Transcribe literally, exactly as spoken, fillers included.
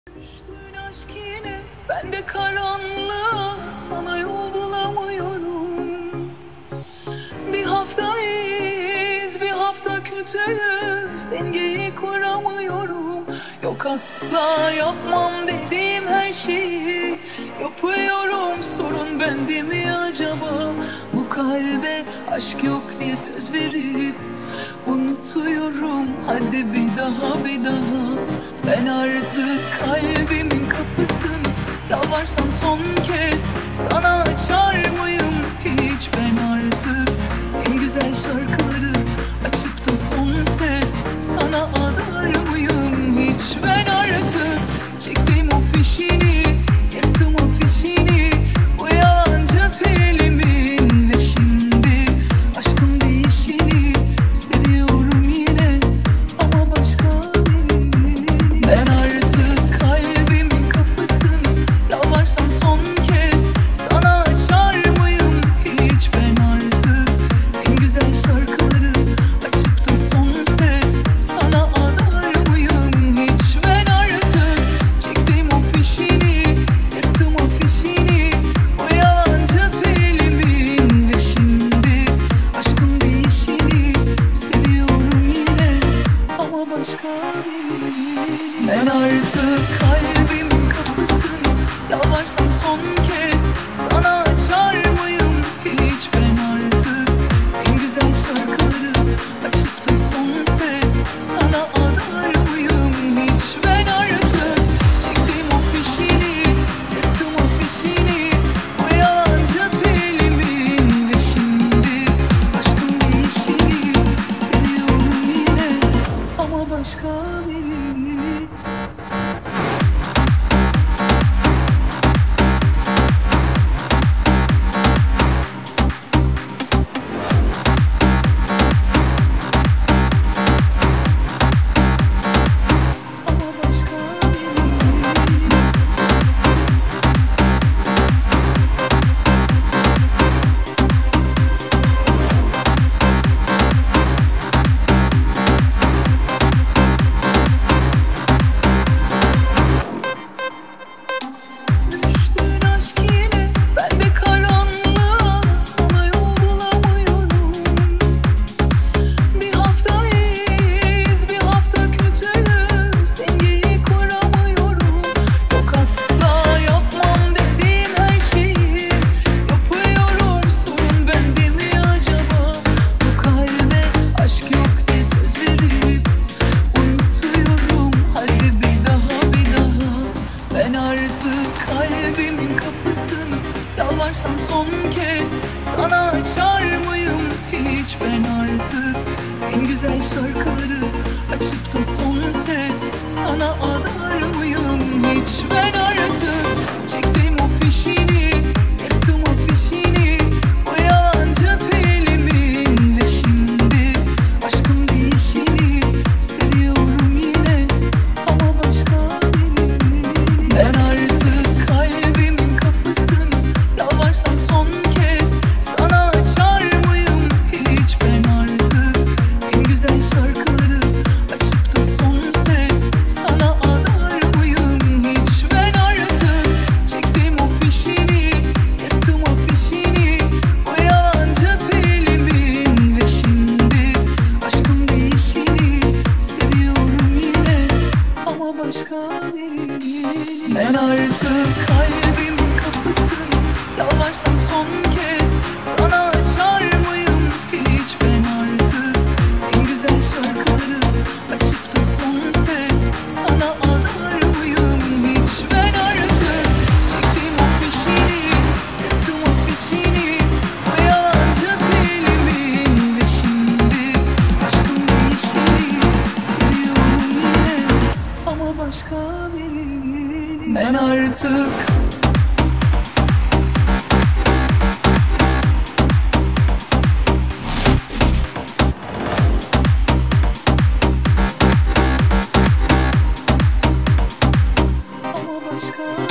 Düştüğün aşk yine, ben de karanlığa, sana yol bulamıyorum. Bir haftayız, bir hafta kötüyüz, dengeyi kuramıyorum. Yok, asla yapmam dediğim her şeyi yapıyorum. Sorun bende mi acaba? Bu kalbe aşk yok diye söz verip unutuyorum. Hadi bir daha, bir daha. Ben artık kalbimin kapısını yalvarsam son kez sana açar mıyım hiç? Ben artık en güzel şarkıları açıp da son ses sana adar mıyım hiç? Ben artık çektim o fişini, yaktım o fişini, bu yalancı filmin. Ve şimdi aşkın değişini seviyorum yine, ama başka birini. Ben artık kalbimin kapısını yalvarsam son kez sana açar mıyım hiç? Ben artık en güzel şarkıları açıp da son ses sana adar mıyım hiç? Ben artık çektim o fişini, yaktım o fişini, o yalancı filmin. Ve şimdi aşkın değişini seviyorum yine, ama başka birini. Ben artık kalbimin kapısını yalvarsam son kez sana açar mıyım hiç? Ben artık en güzel şarkıları açıp da son ses sana adar mıyım hiç? Ben artık çektim o fişini, yaktım o fişini, o yalancı filmin. Ve şimdi aşkın değişini seviyorum yine, ama başka birini. Ama başka birini. Düştüğün aşk yine, ben de karanlığa, sana yol bulamıyorum. Bir haftayız, bir hafta kötüyüz, dengeyi kuramıyorum. Yok, asla yapmam dediğim her şeyi yapıyorum. Sorun bende mi acaba? Bu kalbe aşk yok diye söz verip unutuyorum. Hadi bir daha, bir daha. Ben artık kalbimin kapısını yalvarsam son kez sana açar mıyım hiç? Ben artık en güzel şarkıları açıp da son ses sana adar mıyım hiç? Ben artık çektim o fişini, yaktım o fişini, o yalancı filmin. Ve şimdi aşkın değişini seviyorum yine, ama başka birini. Ben artık kalbimin kapısını yalvarsam son kez sana açar mıyım hiç? Ben artık en güzel şarkıları açıp da son ses sana adar mıyım hiç? Ben artık çektim o fişini, yaktım o fişini, o yalancı filmin. Ve şimdi aşkın değişini seviyorum yine, ama başka birini. Ben artık kalbimin kapısını yalvarsam son kez sana açar mıyım hiç? Ben artık en güzel şarkıları açıp da son ses sana adar mıyım hiç? Ben artık çektim o fişini, yaktım o fişini, o yalancı filmin. Ve şimdi aşkın değişini seviyorum yine, ama başka birini. Ben artık ama başka